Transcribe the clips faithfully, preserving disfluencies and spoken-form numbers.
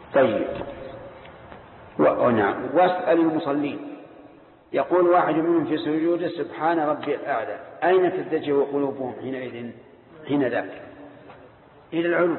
طيب، ونعم. واسأل المصلين. يقول واحد منهم في سجوده سبحان ربي الأعلى، أين تتجه قلوبهم حينئذ حين ذاك؟ إلى العلو.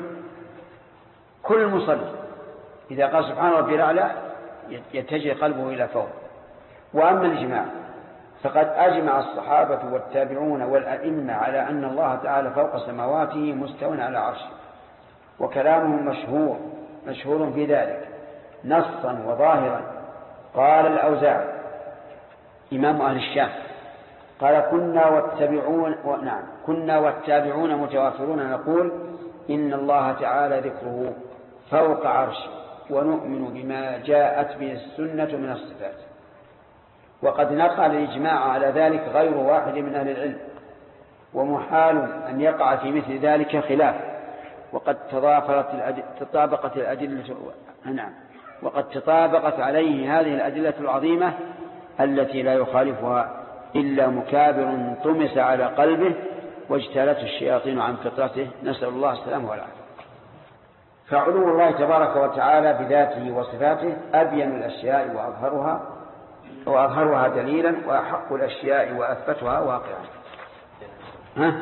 كل مصلي إذا قال سبحان ربي الأعلى يتجه قلبه إلى فوق. وأما الإجماع فقد أجمع الصحابة والتابعون والأئمة على أن الله تعالى فوق سماواته مستوى على عرشه، وكلامهم مشهور مشهور في ذلك نصا وظاهرا. قال الأوزاعي إمام أهل الشام قال كنا والتابعون نعم كنا والتابعون متوافرون نقول إن الله تعالى ذكره فوق عرشه، ونؤمن بما جاءت به السنة من الصفات. وقد نقل الإجماع على ذلك غير واحد من أهل العلم، ومحال أن يقع في مثل ذلك خلاف. وقد تضافرت الأدلة تطابقت الأدلة نعم وقد تطابقت عليه هذه الأدلة العظيمة التي لا يخالفها إلا مكابر طمس على قلبه واجتالته الشياطين عن فطرته، نسأل الله السلامة والعافية. فعلو الله تبارك وتعالى بذاته وصفاته أبين الأشياء وأظهرها وأظهرها دليلا، وأحق الأشياء وأثبتها واقعا. ها؟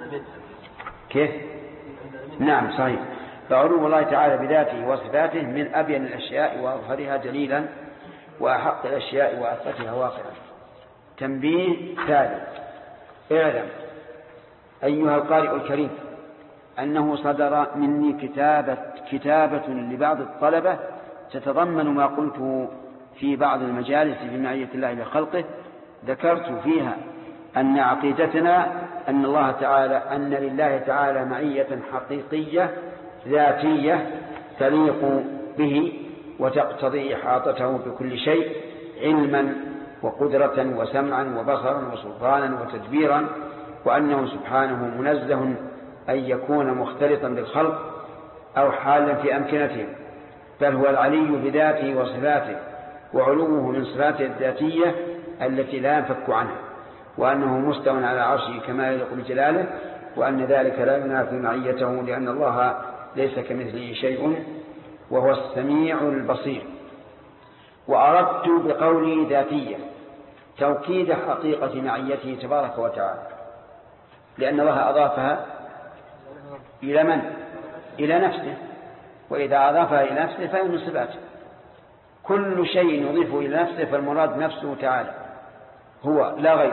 كيف؟ نعم صحيح. فعلو الله تعالى بذاته وصفاته من أبين الأشياء وأظهرها دليلا، وأحق الأشياء وأثبتها واقعا. تنبيه ثالث: اعلم أيها القارئ الكريم أنه صدر مني كتابة, كتابة لبعض الطلبة تتضمن ما قلته في بعض المجالس بمعية الله لخلقه. ذكرت فيها أن عقيدتنا أن الله تعالى أن لله تعالى معية حقيقية ذاتية تليق به وتقتضي إحاطته بكل شيء علما وقدرة وسمعا وبصرا وسلطانا وتدبيرا، وأنه سبحانه منزه أن يكون مختلطا بالخلق أو حالا في أمكنتهم، بل هو العلي بذاته وصفاته، وعلوه من صفاته الذاتية التي لا ينفك عنها، وأنه مستوى على عرشه كما يليق بجلاله، وأن ذلك لا ينافي معيته لأن الله ليس كمثله شيء وهو السميع البصير. وأردت بقولي ذاتية توكيد حقيقة معيته تبارك وتعالى، لأن الله أضافها إلى من؟ إلى نفسه، وإذا أضافها إلى نفسه فهي من صفاته. كل شيء يضيفه إلى نفسه فالمراد نفسه تعالى هو لا غير.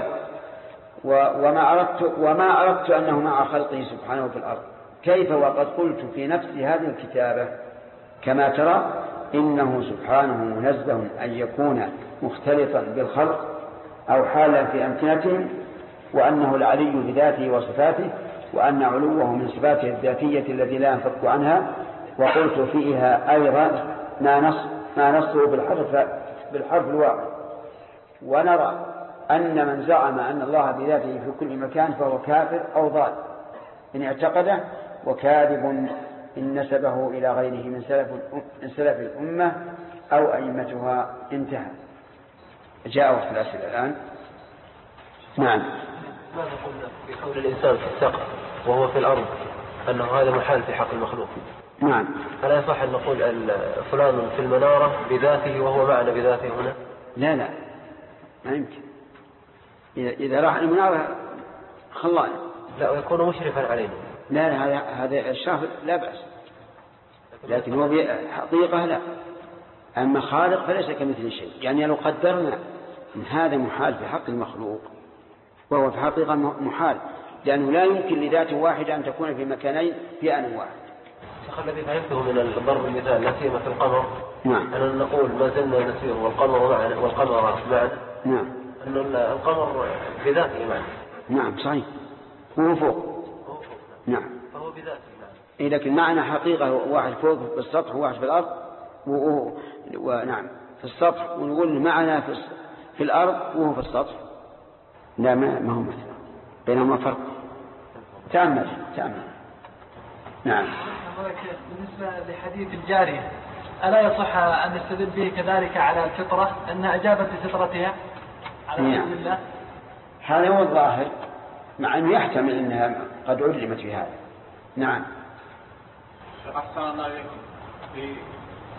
وما أردت, وما أردت أنه مع خلقه سبحانه في الأرض، كيف وقد قلت في نفس هذه الكتابة كما ترى إنه سبحانه منزه أن يكون مختلطا بالخلق أو حالا في أمكنتهم، وأنه العلي بذاته وصفاته، وأن علوه من صفاته الذاتية التي لا ينفك عنها. وقلت فيها أيضا ما نص ما نصه بالحرف بالحرف الواحد. ونرى أن من زعم أن الله بذاته في كل مكان فهو كافر أو ضال إن اعتقده، وكاذب إن نسبه إلى غيره من سلف من سلف الأمة أو أئمتها. انتهى. جاء وقت الأسئلة الآن. نعم. ماذا قلنا في قول الإنسان في السقف وهو في الأرض أنه هذا محال في حق المخلوق؟ نعم. ألا يصح أن نقول فلان في المنارة بذاته وهو معنا بذاته هنا؟ لا لا ما يمكن. إذا إذا راح المنارة خلاني لا ويكون مشرفا علينا. لا لا هذا هذا الشرف لا بأس، لكن هو حقيقة لا. أما خالق فليس كمثل شيء. يعني لو قدرنا أن هذا محال في حق المخلوق وهو في حقيقة محال، لأنه لا يمكن لذات واحدة أن تكون في مكانين في آن واحد. الذي فهمته من الضرب المثال لا سيما في القمر، نعم، أننا نقول ما زلنا نسير والقمر معنا والقمر معنا، نعم، أن القمر بذاته معنا. نعم صحيح، هو فوق. نعم، فهو بذاته معنا. إيه لكن معنا حقيقة واحد فوق في السطح وواحد في الأرض، و... ونعم في السطح، ونقول معنا في, في الأرض وهو في السطح. لا ما ما هو مثل بينهما فرق. تأمل تأمل. نعم. بالنسبة لحديث الجارية ألا يصح أن نستدل به كذلك على الفطرة أنها أجابت بفطرتها على نعم. الله؟ هذا هو الظاهر، مع أنه يحتمل أنها قد علمت في هذا. نعم. أحسن الله إليكم. في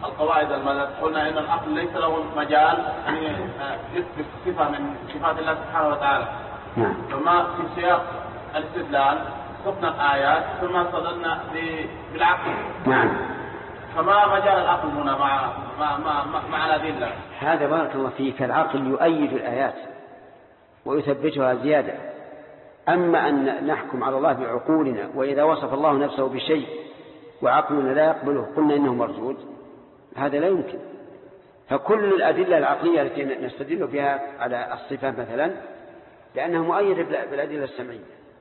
القواعد المذهب قلنا ان العقل ليس له مجال ان يثبت صفه من صفات الله سبحانه وتعالى. نعم. فما في سياق الاستدلال سقنا الايات ثم استدلنا بالعقل. نعم. فما مجال العقل هنا مع مع مع, مع الادله؟ هذا بارك الله فيك، العقل يؤيد الايات ويثبتها زياده. اما ان نحكم على الله بعقولنا، واذا وصف الله نفسه بشيء وعقلنا لا يقبله قلنا انه مردود، هذا لا يمكن. فكل الأدلة العقلية التي نستدل بها على الصفة مثلا لأنها مؤيدة بالأدلة السمعية.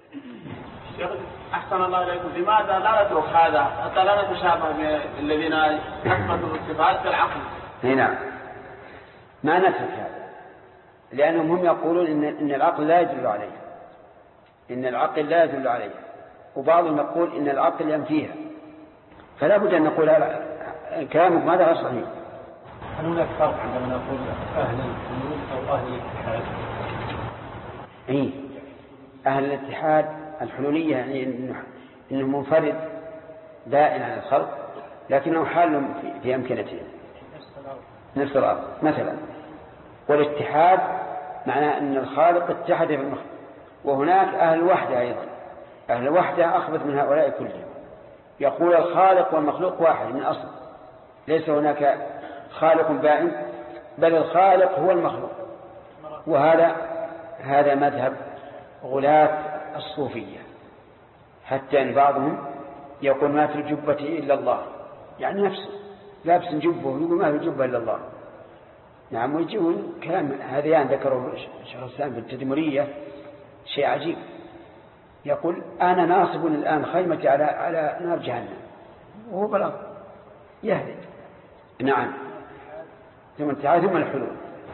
أحسن الله إليكم، لماذا لا نترك هذا حتى لا نتشابه بالذين أثبتوا الصفات كالعقل؟ نعم، ما نترك هذا، لأنهم هم يقولون إن, إن العقل لا يدل عليه، إن العقل لا يدل عليه، وبعضهم يقول إن العقل ينفيها. فلا بد أن نقول كلامك ماذا غير صحيح. هل هناك فرق عندما نقول أهل الحلول أو أهل الاتحاد؟ إيه، أهل الاتحاد الحلولية يعني إنه منفرد دائم عن الخلق لكنه حال في أمكنته نفس الأرض مثلا. والاتحاد معناه أن الخالق اتحد في المخلوق. وهناك أهل الوحدة أيضا، أهل الوحدة أخبث من هؤلاء كلهم، يقول الخالق والمخلوق واحد من أصل، ليس هناك خالق بائن بل الخالق هو المخلوق. وهذا هذا مذهب غلاة الصوفية، حتى أن بعضهم يقول ما في الجبة إلا الله، يعني نفسه لابس جبه ويقول ما في الجبة إلا الله. نعم، ويجيون كلام هذيان ذكروا شيخ الإسلام في التدمرية شيء عجيب، يقول أنا ناصب الآن خيمتي على على نار جهنم وهو بلغ يهدي. نعم، ثم الاتحاد ثم الحلول.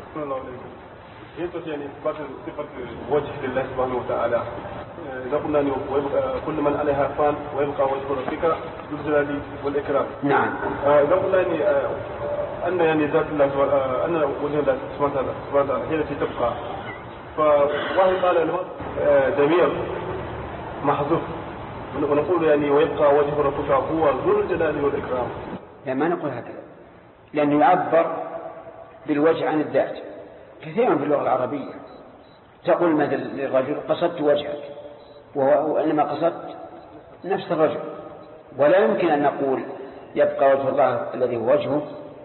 يثبت يعني إثبات صفة وجه لله سبحانه وتعالى. إذا قلنا أن كل من عليها فان ويبقى وجه ربك ذو الجلال والإكرام. نعم. إذا قلنا أن أن يعني ذات الله أن وجه الله سبحانه وتعالى هي التي تبقى، فواحد قال له ضمير محذوف ونقول يعني ويبقى وجه ربك هو ذو الجلال والإكرام. لا، ما نقول هكذا، لأنه يعبر بالوجه عن الذات كثيرا في اللغة العربية. تقول مثل للرجل قصدت وجهك، وإنما قصدت نفس الرجل. ولا يمكن أن نقول يبقى وجه الله الذي هو وجهه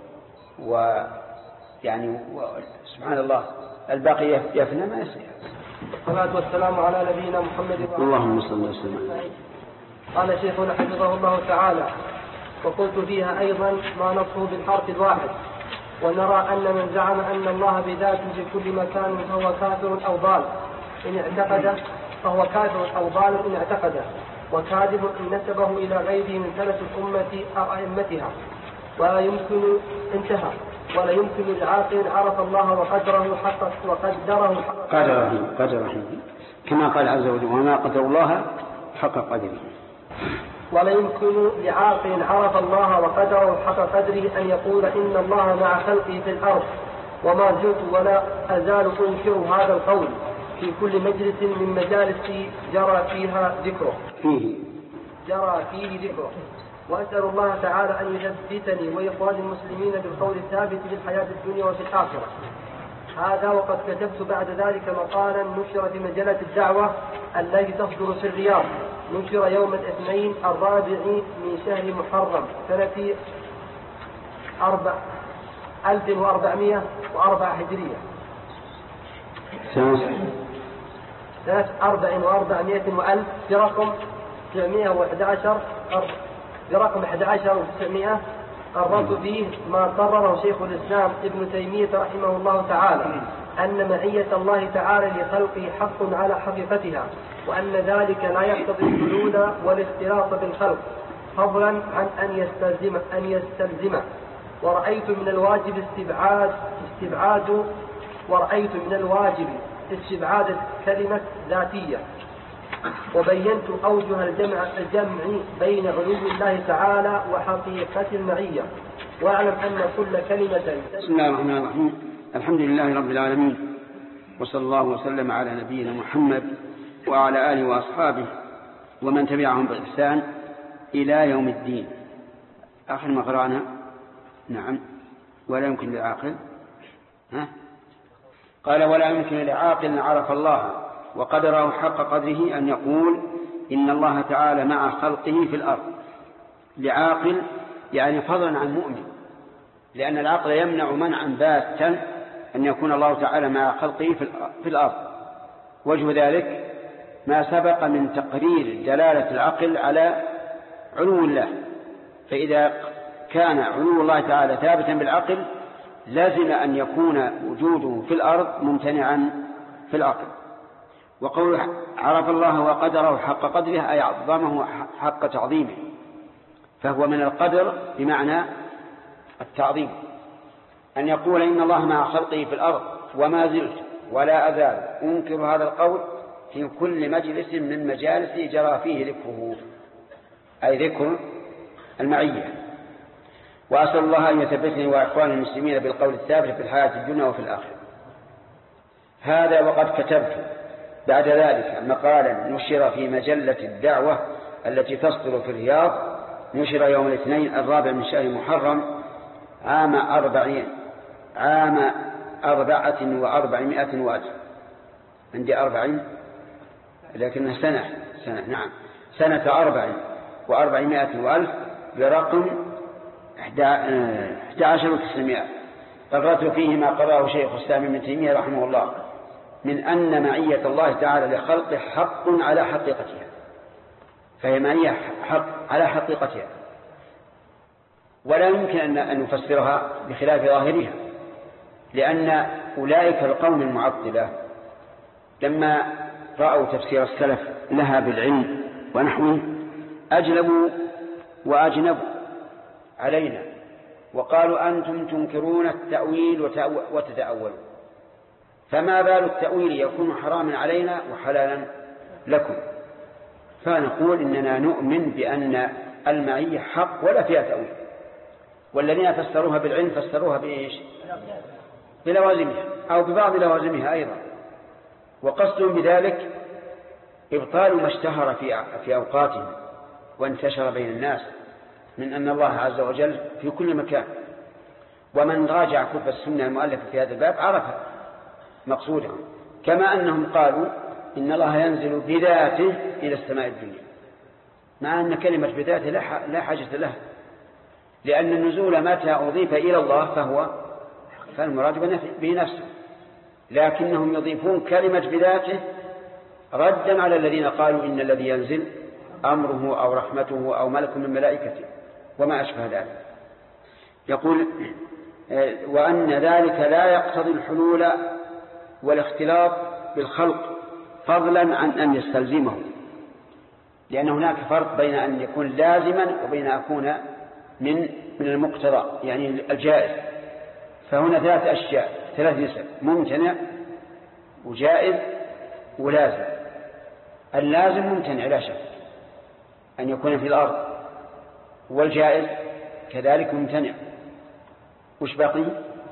ويعني سبحان الله الباقي يفنى، ما يصير. والصلاة والسلام على نبينا محمد اللهم صل وسلم. قال شيخنا حفظه الله تعالى: وقلت فيها أيضا ما نصه بالحرف الواحد، ونرى أن من زعم أن الله بذاته في كل مكان فهو كافر أو ضال إن اعتقده، فهو كافر أو ضال إن اعتقده، وكاذب إن نسبه إلى غيره من سلف الأمة أو أئمتها. ولا يمكن انتهى ولا يمكن العاقل عرف الله وقدره حق وقدره حق قدره قدره كما قال عز وجل: وما قدر الله حق قدره. ولا يمكن لعاقل عرف الله وقدره حق قدره أن يقول إن الله مع خلقه في الأرض، وما زلت ولا أزال أنكر هذا القول في كل مجلس من مجالس جرى فيها ذكره فيه جرى فيه ذكره وأسأل الله تعالى أن يثبتني وإخوان المسلمين بالقول الثابت في الحياة الدنيا وفي الآخرة. هذا وقد كتبت بعد ذلك مقالا نشر في مجلة الدعوة التي تصدر في الرياض، نشر يوم الاثنين الرابع من شهر محرم سنة أربع ألف وأربعمائة وأربعة هجرية، سنة أربع وأربعمائة وألف برقم تسعمائة وأحد عشر برقم أحد عشر وتسعمائة. قررت فيه ما قرره شيخ الإسلام ابن تيمية رحمه الله تعالى، أن معية الله تعالى لخلقه حق على حقيقتها، وأن ذلك لا يقتضي الحلول والاختلاط بالخلق فضلا عن أن يستلزم أن يستلزم ورأيت من الواجب استبعاد استبعاد ورأيت من الواجب استبعاد كلمة ذاتية، وبينت أوجه الجمع الجمع بين علو الله تعالى وحقيقة المعية، واعلم أن كل كلمة. بسم الله الرحمن الرحيم، الحمد لله رب العالمين، وصلى الله وسلم على نبينا محمد وعلى آله وأصحابه ومن تبعهم بإحسان إلى يوم الدين. آخر ما قرأنا نعم. ولا يمكن لعاقل ها؟ قال ولا يمكن لعاقل عرف الله وقدره حق قدره أن يقول إن الله تعالى مع خلقه في الأرض. لعاقل يعني فضلا عن مؤمن، لأن العقل يمنع منعا باتا أن يكون الله تعالى مع خلقه في الأرض. وجه ذلك ما سبق من تقرير دلالة العقل على علو الله، فإذا كان علو الله تعالى ثابتا بالعقل لازم أن يكون وجوده في الأرض ممتنعا في العقل. وقول عرف الله وقدره حق قدره أي عظمه حق تعظيمه، فهو من القدر بمعنى التعظيم، أن يقول إن الله مع خلقه في الأرض وما زلت ولا أزال أنكر هذا القول في كل مجلس من مجالس جرى فيه ذكره، أي ذكر المعية. وأسأل الله أن يثبتني وإخوان المسلمين بالقول الثابت في الحياة الدنيا وفي الآخرة. هذا وقد كتبت بعد ذلك مقالا نشر في مجلة الدعوة التي تصدر في الرياض، نشر يوم الاثنين الرابع من شهر محرم عام أربعين عام أربعة وأربعمائة وألف. عندي أربعين لكنها سنة سنة نعم سنة أربع وأربعمائة وألف برقم أحد عشر وتسعمائة. قررت فيه ما قرأه شيخ الإسلام ابن تيمية رحمه الله من أن معية الله تعالى لخلقه حق على حقيقتها، فهي معية حق على حقيقتها، ولا يمكن أن نفسرها بخلاف ظاهرها، لأن أولئك القوم المعطلة لما رأوا تفسير السلف لها بالعلم ونحوه أجلبوا وأجنبوا علينا وقالوا أنتم تنكرون التأويل وتتأولون، فما بال التأويل يكون حراما علينا وحلالا لكم؟ فنقول إننا نؤمن بأن المعية حق ولا فيها تأويل، والذين فسروها بالعلم فسروها بإيش؟ بلوازمها أو ببعض لوازمها أيضا، وقصدهم بذلك إبطال ما اشتهر في في أوقاتهم وانتشر بين الناس من أن الله عز وجل في كل مكان. ومن راجع كتب السنة المؤلفة في هذا الباب عرف مقصودهم، كما أنهم قالوا إن الله ينزل بذاته إلى السماء الدنيا، مع أن كلمة بذاته لا حاجة لها، لأن النزول متى أضيف إلى الله فهو فالمراد به نفسه، لكنهم يضيفون كلمة بذاته ردا على الذين قالوا إن الذي ينزل أمره أو رحمته أو ملك من ملائكته وما أشبه ذلك. يقول وأن ذلك لا يقتضي الحلول والاختلاط بالخلق فضلا عن أن يستلزمه، لأن هناك فرق بين أن يكون لازما وبين أن يكون من من المقتضى يعني الجائز. فهنا ثلاث أشياء ثلاث نسب: ممتنع وجائز ولازم. اللازم ممتنع لا شك أن يكون في الأرض، والجائز كذلك ممتنع. وش باقي؟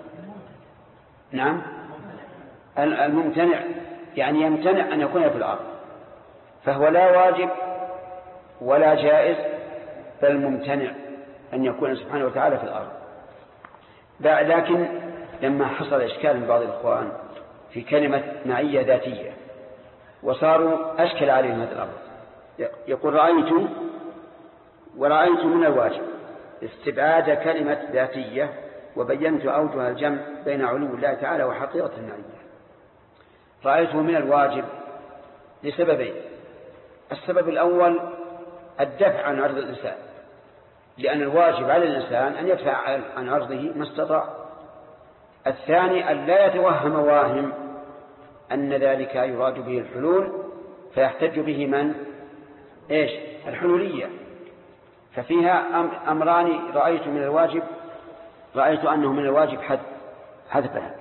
نعم الممتنع يعني يمتنع أن يكون في الأرض، فهو لا واجب ولا جائز بل ممتنع أن يكون سبحانه وتعالى في الأرض. لكن لما حصل إشكال من بعض الإخوان في كلمة معية ذاتية وصاروا أشكل عليهم هذا الأمر، يقول رأيت ورأيت من الواجب استبعاد كلمة ذاتية وبينت أوجه الجمع بين علو الله تعالى وحقيقة المعية. رأيته من الواجب لسببين: السبب الأول الدفع عن عرض الإنسان، لأن الواجب على الإنسان أن يدفع عن عرضه ما استطاع. الثاني أن لا يتوهم واهم أن ذلك يراد به الحلول فيحتج به من إيش؟ الحلولية. ففيها أمران رأيت من الواجب رأيت أنه من الواجب حد حذفها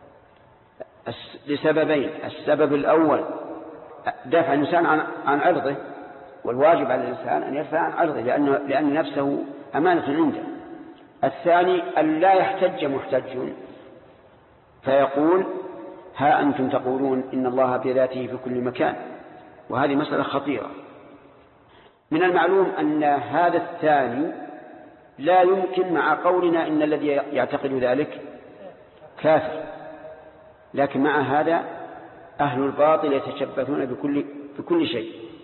لسببين: السبب الأول دفع الإنسان عن عن عرضه، والواجب على الإنسان أن يدفع عن عرضه لأنه لأن نفسه أمانة عنده. الثاني أن لا يحتج محتج فيقول ها أنتم تقولون إن الله بذاته في كل مكان، وهذه مسألة خطيرة. من المعلوم أن هذا الثاني لا يمكن مع قولنا إن الذي يعتقد ذلك كافر، لكن مع هذا أهل الباطل يتشبثون بكل, بكل شيء.